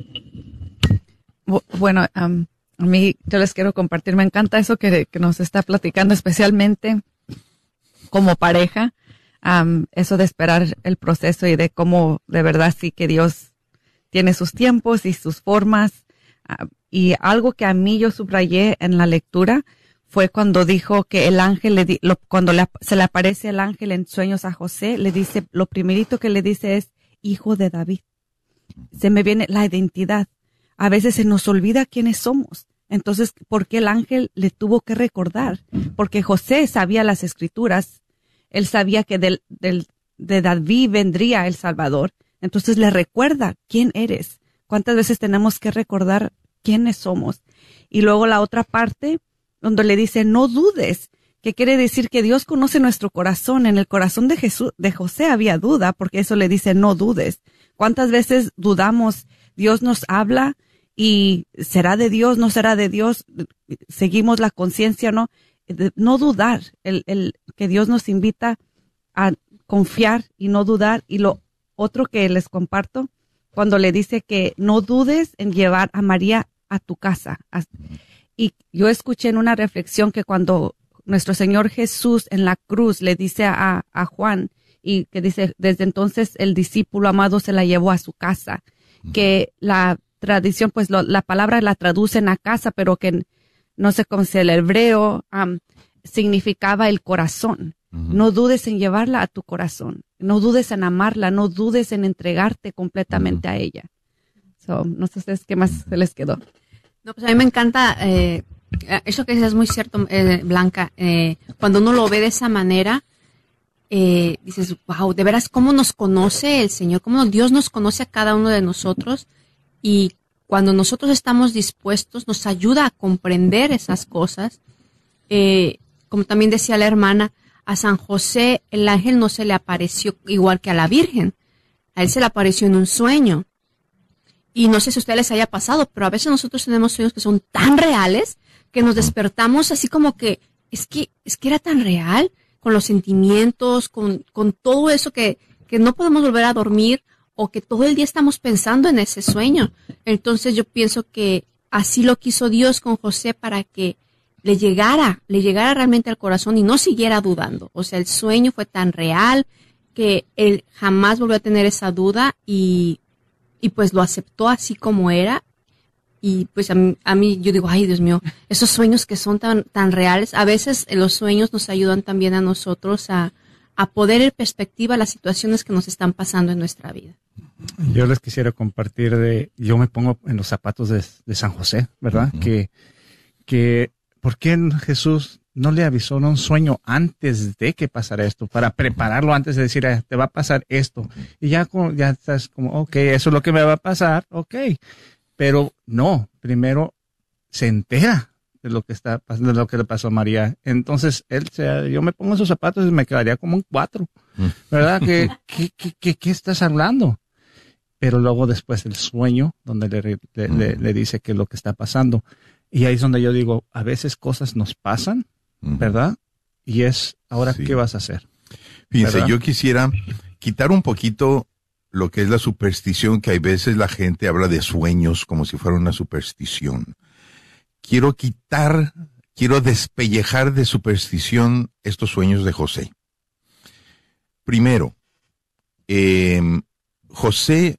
Bueno, a mí yo les quiero compartir, me encanta eso que nos está platicando, especialmente como pareja. Eso de esperar el proceso y de cómo de verdad sí que Dios tiene sus tiempos y sus formas. Y algo que a mí yo subrayé en la lectura fue cuando dijo que el ángel, cuando se le aparece el ángel en sueños a José, le dice, lo primerito que le dice es, hijo de David. Se me viene la identidad. A veces se nos olvida quiénes somos. Entonces, ¿por qué el ángel le tuvo que recordar? Porque José sabía las escrituras. Él sabía que de David vendría el Salvador. Entonces le recuerda quién eres. ¿Cuántas veces tenemos que recordar quiénes somos? Y luego la otra parte, donde le dice, no dudes, que quiere decir que Dios conoce nuestro corazón. En el corazón de José había duda, porque eso le dice, no dudes. ¿Cuántas veces dudamos? Dios nos habla y ¿será de Dios? ¿No será de Dios? Seguimos la conciencia, ¿no? No dudar, que Dios nos invita a confiar y no dudar. Y lo otro que les comparto, cuando le dice que no dudes en llevar a María a tu casa. Y yo escuché en una reflexión que cuando nuestro Señor Jesús en la cruz le dice a Juan, y que dice, desde entonces el discípulo amado se la llevó a su casa, que la tradición, pues la palabra la traducen a casa, pero que no sé cómo es el hebreo, significaba el corazón. No dudes en llevarla a tu corazón. No dudes en amarla. No dudes en entregarte completamente a ella. No sé ustedes qué más se les quedó. No, pues a mí me encanta, eso que dices es muy cierto, Blanca. Cuando uno lo ve de esa manera, dices, wow, de veras, cómo nos conoce el Señor, cómo Dios nos conoce a cada uno de nosotros. Y cuando nosotros estamos dispuestos, nos ayuda a comprender esas cosas. Como también decía la hermana, a San José el ángel no se le apareció igual que a la Virgen. A él se le apareció en un sueño. Y no sé si a ustedes les haya pasado, pero a veces nosotros tenemos sueños que son tan reales que nos despertamos así como que es que era tan real, con los sentimientos, con todo eso que no podemos volver a dormir, o que todo el día estamos pensando en ese sueño. Entonces yo pienso que así lo quiso Dios con José, para que le llegara realmente al corazón y no siguiera dudando. O sea, el sueño fue tan real que él jamás volvió a tener esa duda y pues lo aceptó así como era. Y pues a mí yo digo, ay Dios mío, esos sueños que son tan reales, a veces los sueños nos ayudan también a nosotros a poder en perspectiva las situaciones que nos están pasando en nuestra vida. Yo les quisiera compartir yo me pongo en los zapatos de San José, ¿verdad? Que ¿por qué Jesús no le avisó en un sueño antes de que pasara esto, para prepararlo antes de decir, te va a pasar esto. Y ya estás como, ok, eso es lo que me va a pasar, ok. Pero no, primero se entera de lo que de lo que le pasó a María. Entonces, yo me pongo en sus zapatos y me quedaría como un 4. ¿Verdad? ¿Qué estás hablando? Pero luego después el sueño, donde le dice qué es lo que está pasando. Y ahí es donde yo digo, a veces cosas nos pasan, ¿verdad? Y ahora, ¿qué vas a hacer? Fíjense, ¿verdad? yo quisiera quitar un poquito lo que es la superstición, que hay veces la gente habla de sueños como si fuera una superstición. Quiero despellejar de superstición estos sueños de José. Primero, José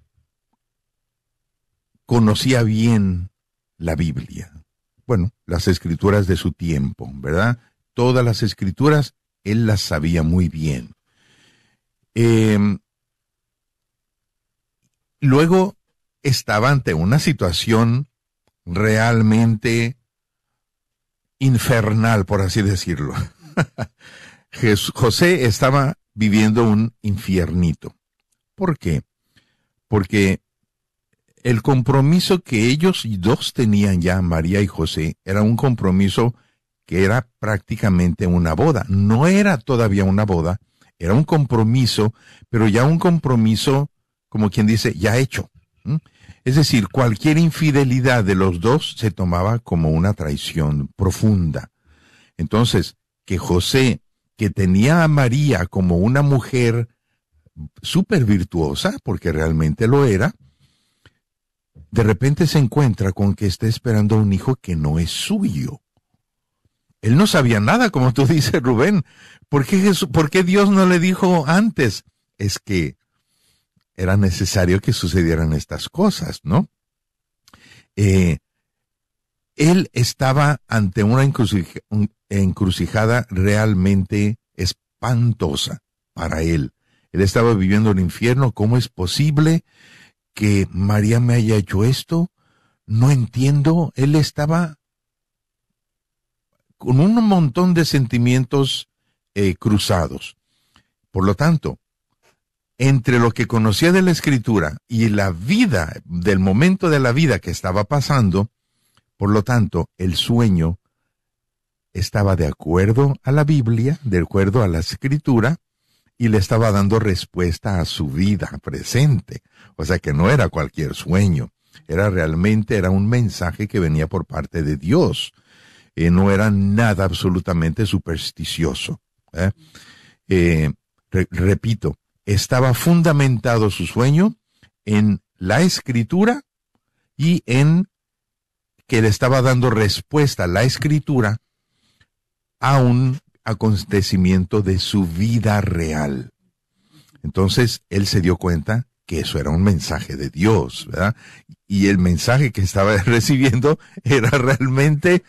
conocía bien la Biblia. Bueno, las escrituras de su tiempo, ¿verdad? Todas las escrituras, él las sabía muy bien. Luego estaba ante una situación realmente infernal, por así decirlo. José estaba viviendo un infiernito. ¿Por qué? Porque el compromiso que ellos dos tenían ya, María y José, era un compromiso que era prácticamente una boda. No era todavía una boda, era un compromiso, pero ya un compromiso, como quien dice, ya hecho. Es decir, cualquier infidelidad de los dos se tomaba como una traición profunda. Entonces, que José, que tenía a María como una mujer súper virtuosa, porque realmente lo era, de repente se encuentra con que está esperando un hijo que no es suyo. Él no sabía nada, como tú dices, Rubén. ¿Por qué Dios no le dijo antes? Es que era necesario que sucedieran estas cosas, ¿no? Él estaba ante una encrucijada realmente espantosa para él. Él estaba viviendo el infierno. ¿Cómo es posible que María me haya hecho esto? No entiendo. Él estaba con un montón de sentimientos cruzados. Por lo tanto, entre lo que conocía de la Escritura y la vida, del momento de la vida que estaba pasando, por lo tanto, el sueño estaba de acuerdo a la Biblia, de acuerdo a la Escritura, y le estaba dando respuesta a su vida presente. O sea que no era cualquier sueño, era un mensaje que venía por parte de Dios. No era nada absolutamente supersticioso. Repito, estaba fundamentado su sueño en la Escritura y en que le estaba dando respuesta a la Escritura a un acontecimiento de su vida real. Entonces, él se dio cuenta que eso era un mensaje de Dios, ¿verdad? Y el mensaje que estaba recibiendo era realmente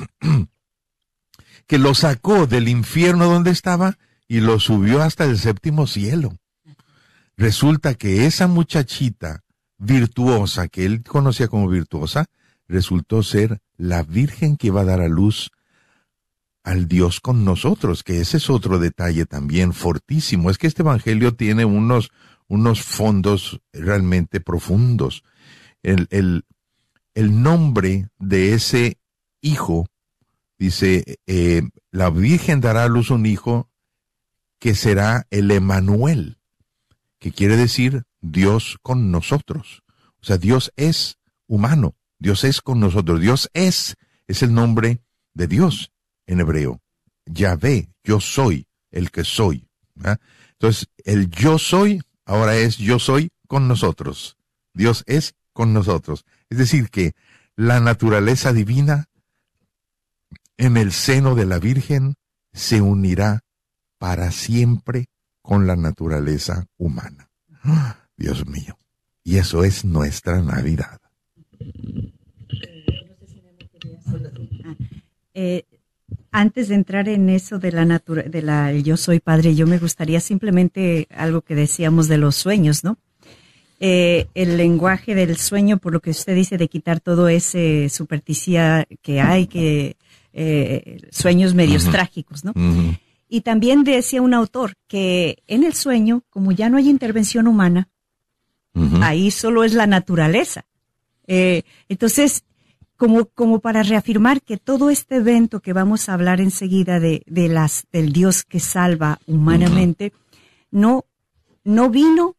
que lo sacó del infierno donde estaba y lo subió hasta el 7º cielo. Resulta que esa muchachita virtuosa, que él conocía como virtuosa, resultó ser la virgen que iba a dar a luz al Dios con nosotros, que ese es otro detalle también fortísimo. Es que este evangelio tiene unos fondos realmente profundos. El nombre de ese hijo, dice, la Virgen dará a luz un hijo que será el Emanuel, que quiere decir Dios con nosotros. O sea, Dios es humano, Dios es con nosotros, Dios es el nombre de Dios en hebreo. Yahvé, yo soy el que soy. ¿Verdad? Entonces, el yo soy, ahora es yo soy con nosotros. Dios es con nosotros. Es decir, que la naturaleza divina en el seno de la Virgen se unirá para siempre con la naturaleza humana. Dios mío. Y eso es nuestra Navidad. Antes de entrar en eso de yo soy padre, yo me gustaría simplemente algo que decíamos de los sueños, ¿no? El lenguaje del sueño, por lo que usted dice, de quitar todo ese supersticia que hay, que sueños medios trágicos, ¿no? Y también decía un autor que en el sueño, como ya no hay intervención humana, ahí solo es la naturaleza. Entonces, como para reafirmar que todo este evento que vamos a hablar enseguida del Dios que salva humanamente, no vino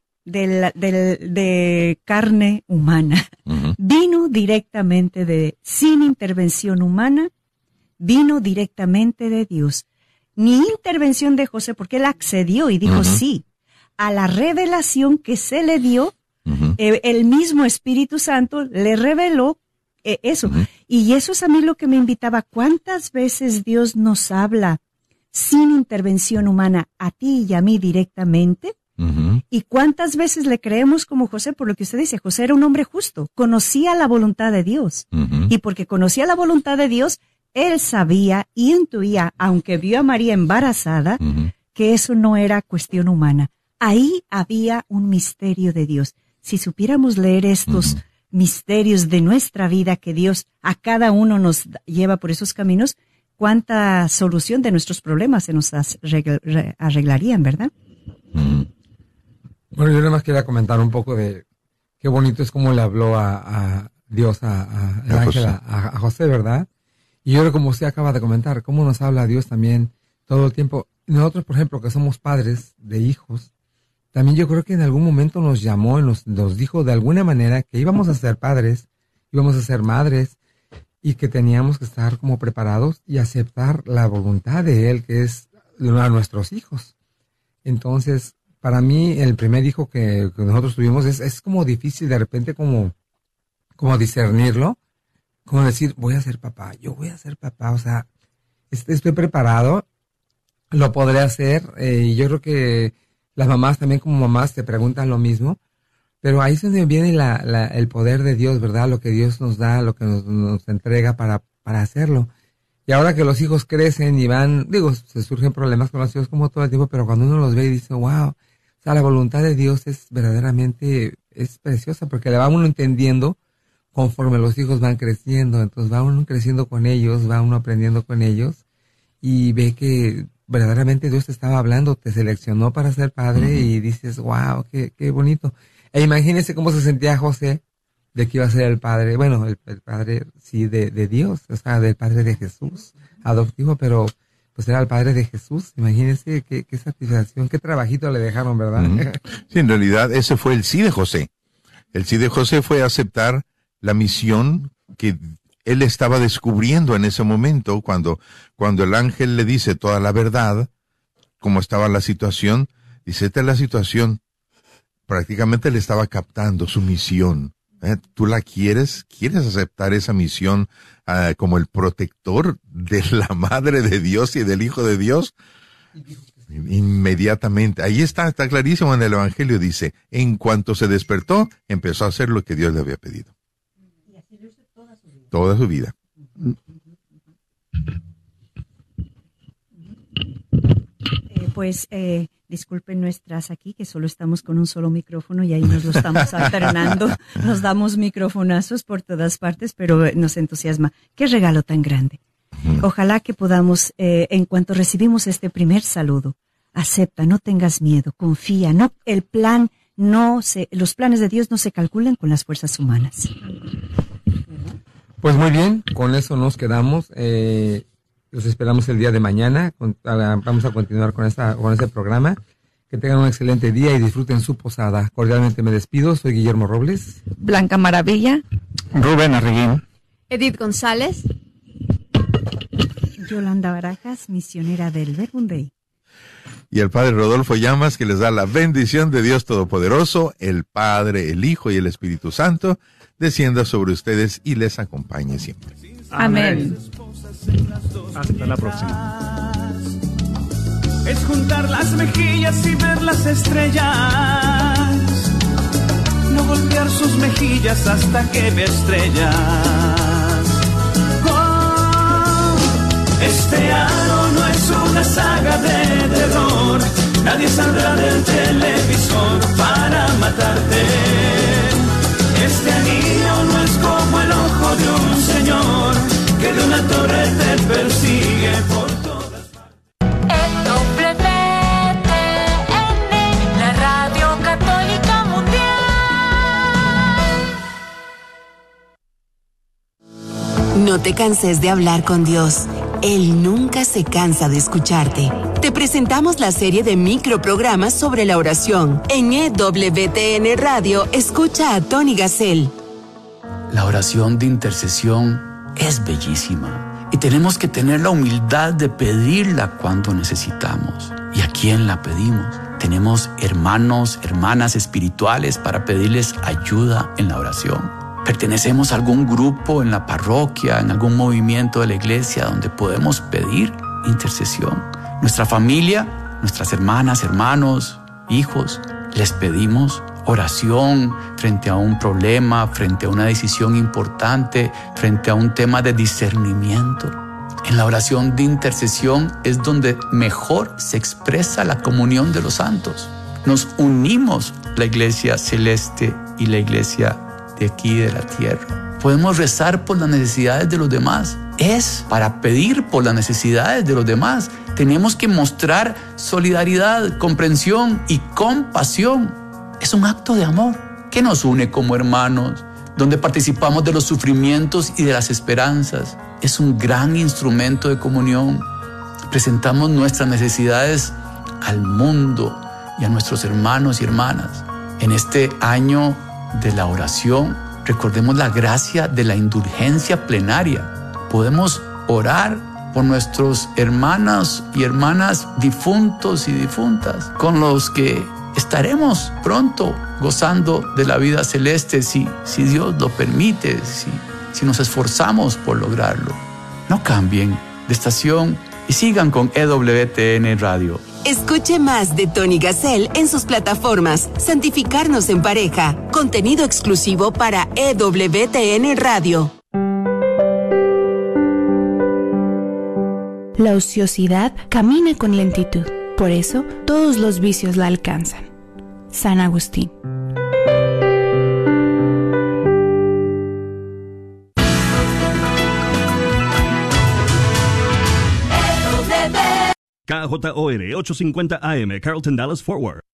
de carne humana, vino directamente sin intervención humana, vino directamente de Dios. Ni intervención de José, porque él accedió y dijo sí a la revelación que se le dio. El mismo Espíritu Santo le reveló eso. Y eso es a mí lo que me invitaba. ¿Cuántas veces Dios nos habla sin intervención humana a ti y a mí directamente? ¿Y cuántas veces le creemos como José? Por lo que usted dice, José era un hombre justo, conocía la voluntad de Dios. Y porque conocía la voluntad de Dios, él sabía y intuía, aunque vio a María embarazada, que eso no era cuestión humana. Ahí había un misterio de Dios. Si supiéramos leer estos misterios de nuestra vida que Dios a cada uno nos lleva por esos caminos, cuánta solución de nuestros problemas se nos arreglarían, ¿verdad? Bueno, yo nada más quería comentar un poco de qué bonito es como le habló a Dios, el ángel a José, ¿verdad? Y yo creo, como usted acaba de comentar, cómo nos habla Dios también todo el tiempo. Nosotros, por ejemplo, que somos padres de hijos, también yo creo que en algún momento nos llamó y nos dijo de alguna manera que íbamos a ser padres, íbamos a ser madres, y que teníamos que estar como preparados y aceptar la voluntad de Él, que es a nuestros hijos. Entonces, para mí, el primer hijo que nosotros tuvimos es como difícil de repente como discernirlo, como decir, voy a ser papá, yo voy a ser papá, o sea, estoy preparado, lo podré hacer, y yo creo que las mamás también como mamás te preguntan lo mismo, pero ahí es donde viene el poder de Dios, ¿verdad? Lo que Dios nos da, lo que nos entrega para hacerlo. Y ahora que los hijos crecen y van, se surgen problemas con los hijos como todo el tiempo, pero cuando uno los ve y dice, wow, o sea, la voluntad de Dios es preciosa, porque la va uno entendiendo conforme los hijos van creciendo, entonces va uno creciendo con ellos, va uno aprendiendo con ellos, y ve que verdaderamente Dios te estaba hablando, te seleccionó para ser padre, y dices, wow, qué bonito. E imagínese cómo se sentía José de que iba a ser el padre, bueno, el padre, sí, de Dios, o sea, del padre de Jesús, adoptivo, pero pues era el padre de Jesús. Imagínese qué satisfacción, qué trabajito le dejaron, ¿verdad? Sí, en realidad ese fue el sí de José. El sí de José fue aceptar la misión que él estaba descubriendo en ese momento, cuando el ángel le dice toda la verdad, cómo estaba la situación, dice, esta es la situación. Prácticamente le estaba captando su misión. ¿Tú la quieres? ¿Quieres aceptar esa misión como el protector de la Madre de Dios y del Hijo de Dios? Inmediatamente. Ahí está clarísimo en el Evangelio, dice, en cuanto se despertó, empezó a hacer lo que Dios le había pedido. Y así lo hizo toda su vida. Disculpen nuestras aquí, que solo estamos con un solo micrófono y ahí nos lo estamos alternando. Nos damos microfonazos por todas partes, pero nos entusiasma. ¡Qué regalo tan grande! Ojalá que podamos, en cuanto recibimos este primer saludo, acepta, no tengas miedo, confía. Los planes de Dios no se calculan con las fuerzas humanas. Pues muy bien, con eso nos quedamos. Los esperamos el día de mañana. Vamos a continuar con este programa. Que tengan un excelente día y disfruten su posada. Cordialmente me despido. Soy Guillermo Robles. Blanca Maravilla. Rubén Arreguín. Edith González. Yolanda Barajas, misionera del Verbum Dei. Y el Padre Rodolfo Llamas, que les da la bendición de Dios Todopoderoso, el Padre, el Hijo y el Espíritu Santo, descienda sobre ustedes y les acompañe siempre. Amén. Hasta la próxima. Es juntar las mejillas y ver las estrellas, no golpear sus mejillas hasta que me estrellas. Oh, este año no es una saga de terror, nadie saldrá del televisor para matarte. Este anillo no es como el ojo de un señor que de una torre te persigue por todas EWTN, la Radio Católica Mundial. No te canses de hablar con Dios. Él nunca se cansa de escucharte. Te presentamos la serie de microprogramas sobre la oración. En EWTN Radio, escucha a Tony Gassel. La oración de intercesión es bellísima y tenemos que tener la humildad de pedirla cuando necesitamos. ¿Y a quién la pedimos? Tenemos hermanos, hermanas espirituales para pedirles ayuda en la oración. ¿Pertenecemos a algún grupo en la parroquia, en algún movimiento de la iglesia donde podemos pedir intercesión? Nuestra familia, nuestras hermanas, hermanos, hijos, les pedimos oración frente a un problema, frente a una decisión importante, frente a un tema de discernimiento. En la oración de intercesión es donde mejor se expresa la comunión de los santos. Nos unimos la iglesia celeste y la iglesia de aquí de la tierra. Podemos rezar por las necesidades de los demás. Es para pedir por las necesidades de los demás. Tenemos que mostrar solidaridad, comprensión y compasión. Es un acto de amor que nos une como hermanos, donde participamos de los sufrimientos y de las esperanzas. Es un gran instrumento de comunión. Presentamos nuestras necesidades al mundo y a nuestros hermanos y hermanas. En este año de la oración, recordemos la gracia de la indulgencia plenaria. Podemos orar por nuestros hermanos y hermanas difuntos y difuntas, con los que estaremos pronto gozando de la vida celeste si Dios lo permite, si nos esforzamos por lograrlo. No cambien de estación y sigan con EWTN Radio. Escuche más de Tony Gassel en sus plataformas Santificarnos en Pareja, contenido exclusivo para EWTN Radio. La ociosidad camina con lentitud, por eso todos los vicios la alcanzan. San Agustín. KJOR 850 AM, Carlton Dallas Fort Worth.